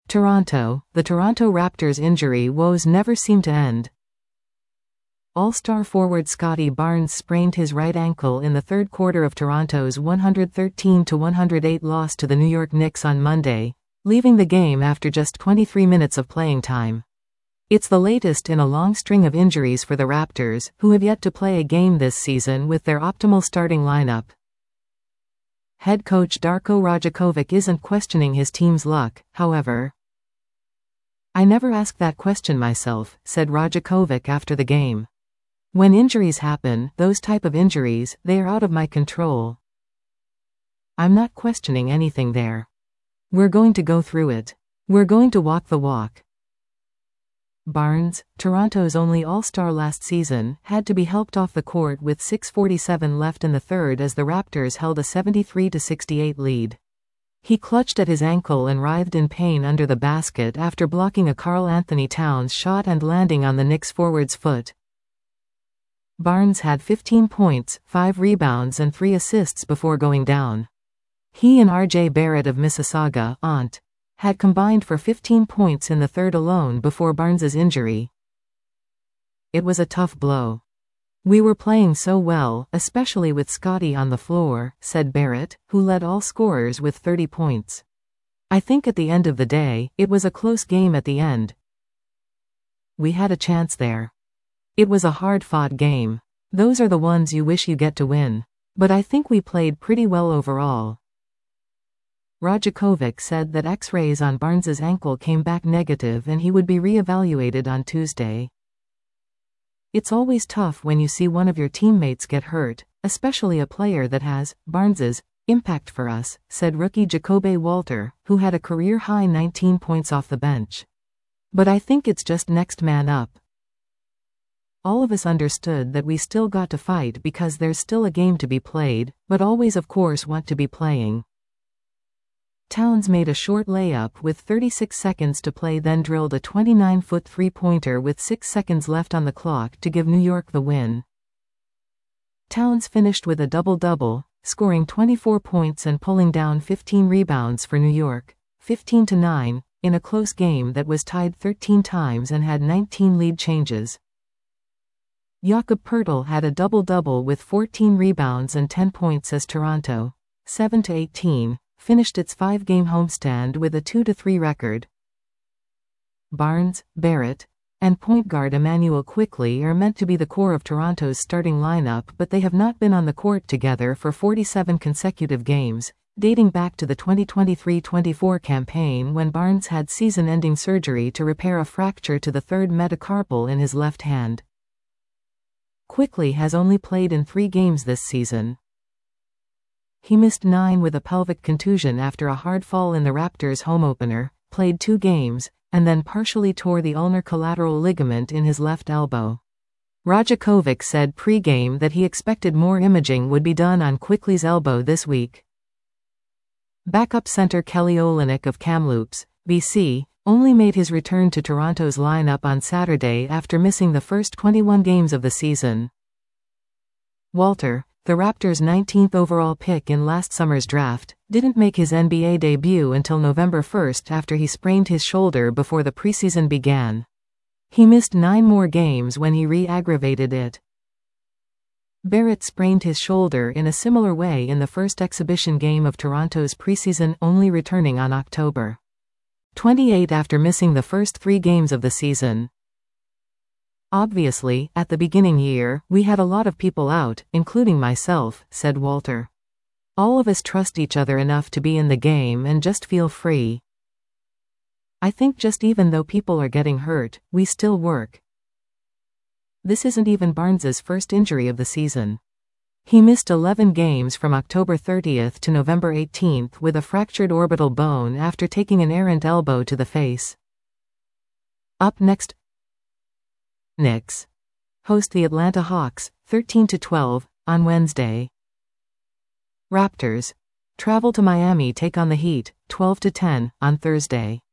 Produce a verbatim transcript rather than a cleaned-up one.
Toronto, the Toronto Raptors' injury woes never seem to end. All-Star forward Scottie Barnes sprained his right ankle in the third quarter of Toronto's one hundred thirteen to one hundred eight loss to the New York Knicks on Monday, leaving the game after just twenty-three minutes of playing time. It's the latest in a long string of injuries for the Raptors, who have yet to play a game this season with their optimal starting lineup. Head coach Darko Rajakovic isn't questioning his team's luck, however. "I never ask that question myself," said Rajakovic after the game. "When injuries happen, those type of injuries, they are out of my control. I'm not questioning anything there. We're going to go through it. We're going to walk the walk." Barnes, Toronto's only All-Star last season, had to be helped off the court with six forty-seven left in the third as the Raptors held a seventy-three to sixty-eight lead. He clutched at his ankle and writhed in pain under the basket after blocking a Karl Anthony Towns shot and landing on the Knicks forward's foot. Barnes had fifteen points, five rebounds and three assists before going down. He and R J Barrett of Mississauga, Ont, had combined for fifteen points in the third alone before Barnes's injury. "It was a tough blow. We were playing so well, especially with Scottie on the floor," said Barrett, who led all scorers with thirty points. "I think at the end of the day, it was a close game at the end. We had a chance there. It was a hard-fought game. Those are the ones you wish you get to win. But I think we played pretty well overall." Rajakovic said that X-rays on Barnes's ankle came back negative and he would be re-evaluated on Tuesday. "It's always tough when you see one of your teammates get hurt, especially a player that has Barnes's impact for us," said rookie Jacoby Walter, who had a career-high nineteen points off the bench. "But I think it's just next man up. All of us understood that we still got to fight because there's still a game to be played, but always of course want to be playing." Towns made a short layup with thirty-six seconds to play, then drilled a twenty-nine-foot three-pointer with six seconds left on the clock to give New York the win. Towns finished with a double-double, scoring twenty-four points and pulling down fifteen rebounds for New York, fifteen to nine, in a close game that was tied thirteen times and had nineteen lead changes. Jakob Poeltl had a double-double with fourteen rebounds and ten points as Toronto, seven to eighteen, finished its five-game homestand with a two to three record. Barnes, Barrett, and point guard Immanuel Quickley are meant to be the core of Toronto's starting lineup, but they have not been on the court together for forty-seven consecutive games, dating back to the twenty twenty-three twenty-four campaign when Barnes had season-ending surgery to repair a fracture to the third metacarpal in his left hand. Quickley has only played in three games this season. He missed nine with a pelvic contusion after a hard fall in the Raptors' home opener, played two games, and then partially tore the ulnar collateral ligament in his left elbow. Rajakovic said pre-game that he expected more imaging would be done on Quickley's elbow this week. Backup center Kelly Olynyk of Kamloops, B C, only made his return to Toronto's lineup on Saturday after missing the first twenty-one games of the season. Walter, the Raptors' nineteenth overall pick in last summer's draft, didn't make his N B A debut until November first after he sprained his shoulder before the preseason began. He missed nine more games when he re-aggravated it. Barrett sprained his shoulder in a similar way in the first exhibition game of Toronto's preseason, only returning on October twenty-eighth after missing the first three games of the season. "Obviously, at the beginning year, we had a lot of people out, including myself," said Walter. "All of us trust each other enough to be in the game and just feel free. I think just even though people are getting hurt, we still work." This isn't even Barnes's first injury of the season. He missed eleven games from October thirtieth to November eighteenth with a fractured orbital bone after taking an errant elbow to the face. Up next, Knicks host the Atlanta Hawks, thirteen to twelve, on Wednesday. Raptors travel to Miami, take on the Heat, twelve to ten, on Thursday.